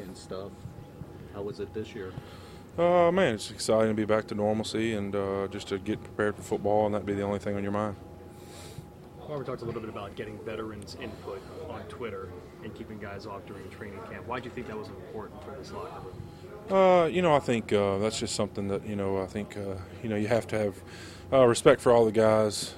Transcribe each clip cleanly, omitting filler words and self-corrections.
and stuff. How was it this year? Man, it's exciting to be back to normalcy and just to get prepared for football, and that'd be the only thing on your mind. We talked a little bit about getting veterans' input on Twitter and keeping guys off during training camp. Why do you think that was important for this locker room? I think that's just something that, I think, you have to have respect for all the guys,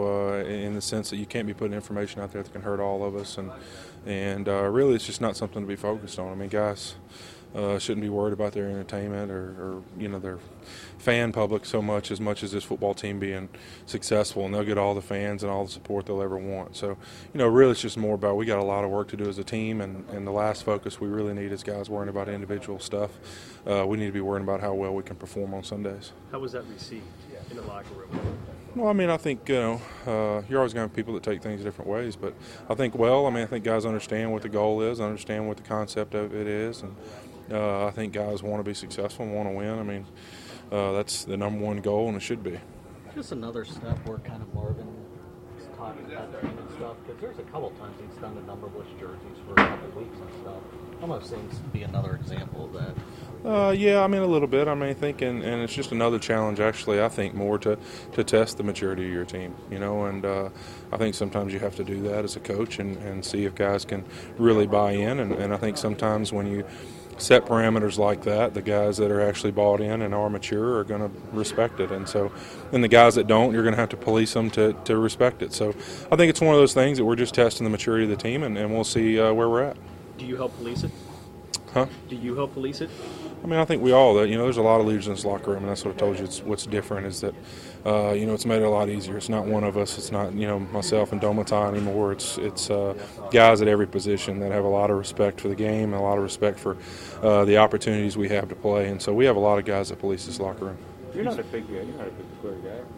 in the sense that you can't be putting information out there that can hurt all of us. And really it's just not something to be focused on. I mean, guys shouldn't be worried about their entertainment or their fan public so much as this football team being successful, and they'll get all the fans and all the support they'll ever want. So, really it's just more about we got a lot of work to do as a team, and the last focus we really need is guys worrying about individual stuff. We need to be worrying about how well we can perform on Sundays. How was that received in the locker room? Well, I mean, I think, you're always going to have people that take things different ways, but I think guys understand what the goal is, understand what the concept of it is, and I think guys want to be successful and want to win. I mean, that's the number one goal, and it should be. Just another step where kind of Marvin is talking about the team and stuff, because there's a couple times he's done the numberless jerseys for a couple weeks and stuff. Almost seems to be another example of that. Yeah, I mean, a little bit. I mean, I think, and it's just another challenge, actually, I think, more to test the maturity of your team, and I think sometimes you have to do that as a coach and see if guys can really buy in, and I think sometimes when you set parameters like that, the guys that are actually bought in and are mature are going to respect it, and the guys that don't, you're going to have to police them to respect it. So I think it's one of those things that we're just testing the maturity of the team, and we'll see where we're at. Do you help police it? Huh? Do you help police it? I mean, I think we all, there's a lot of leaders in this locker room, and that's what I told you. It's what's different is that, it's made it a lot easier. It's not one of us. It's not, myself and Domata anymore. It's guys at every position that have a lot of respect for the game, and a lot of respect for the opportunities we have to play. And so we have a lot of guys that police this locker room. You're not a big Twitter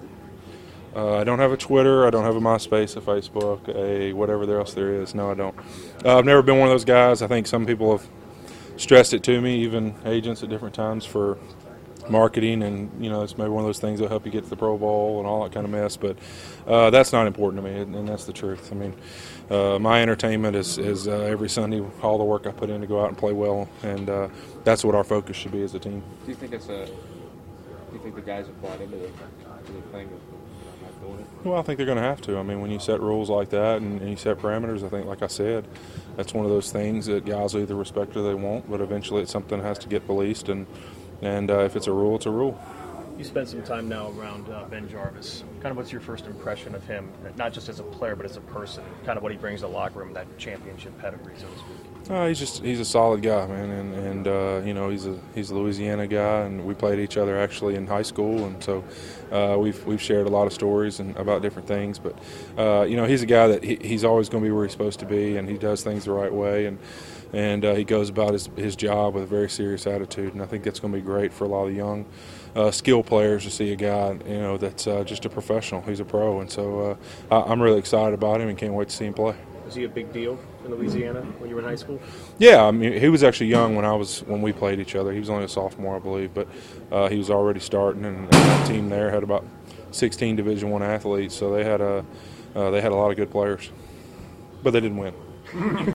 guy. I don't have a Twitter. I don't have a MySpace, a Facebook, a whatever else there is. No, I don't. I've never been one of those guys. I think some people have stressed it to me, even agents at different times, for marketing, and it's maybe one of those things that'll help you get to the Pro Bowl and all that kind of mess, but that's not important to me, and that's the truth. I mean, my entertainment is every Sunday, all the work I put in to go out and play well, and that's what our focus should be as a team. Do you think the guys have bought into the thing of not doing it? Well, I think they're going to have to. I mean, when you set rules like that and you set parameters, I think, like I said, that's one of those things that guys will either respect or they won't, but eventually it's something that has to get policed, and if it's a rule, it's a rule. You spent some time now around Ben Jarvis. Kind of what's your first impression of him, not just as a player but as a person, kind of what he brings to the locker room, that championship pedigree, so to speak? He's a solid guy, man, and he's a Louisiana guy, and we played each other actually in high school, and so we've shared a lot of stories and about different things. But he's a guy that he's always going to be where he's supposed to be, and he does things the right way, and he goes about his job with a very serious attitude, and I think that's going to be great for a lot of young skill players to see a guy that's just a professional. He's a pro, and so I'm really excited about him and can't wait to see him play. Was he a big deal in Louisiana when you were in high school? Yeah, I mean, he was actually young when we played each other. He was only a sophomore, I believe, but he was already starting, and that team there had about 16 Division I athletes, so they had a lot of good players, but they didn't win.